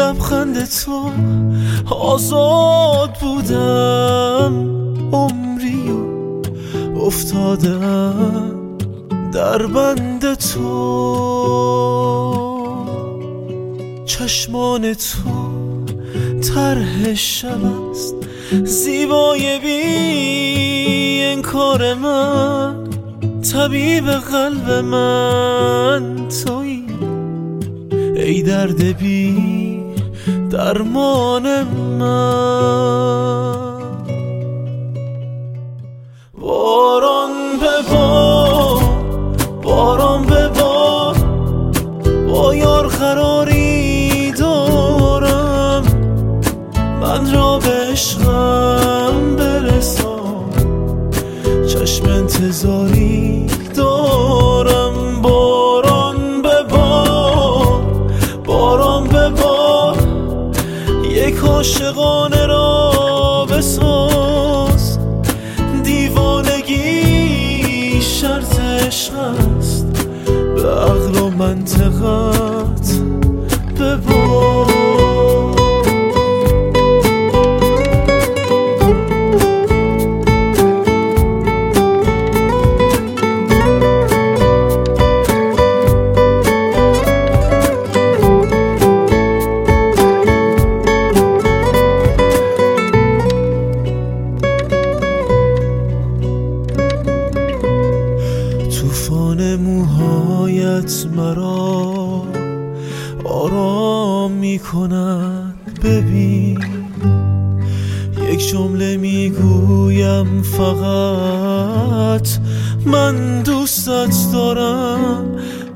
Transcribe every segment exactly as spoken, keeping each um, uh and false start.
لبخند تو آزاد بودم، عمری و افتادم در بند تو. چشمان تو طرح شب است، زیبای بی انکار من، طبیب قلب من تویی، ای درد بی درمان من. باران به بار، باران به بار، با یار قراری دارم، من را به عشقم برسان، چشم انتظاری دارم. باران به بار، باران به بار، یک عاشقانه را بساز، دیوانگی شرط عشق است، به عقل و منطقت ببار. طوفان موهایت مرا آرام می کند، ببین یک جمله می گویم فقط، من دوستت دارم،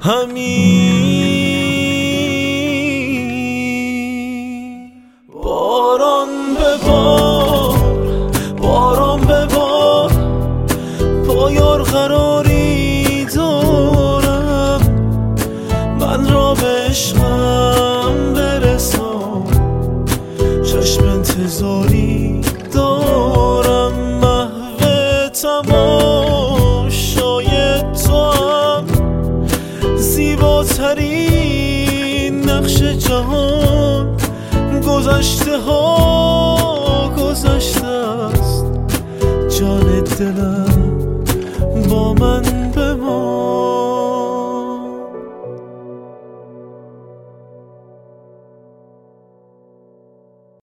همین. باران به بار، باران به بار، با یار قراری دارم، من را به عشقم برسان، چشم انتظاری دارم. محو تماشای تو هم، زیباترین نقش جهان، گذشته ها گذشته است، جان دلم با من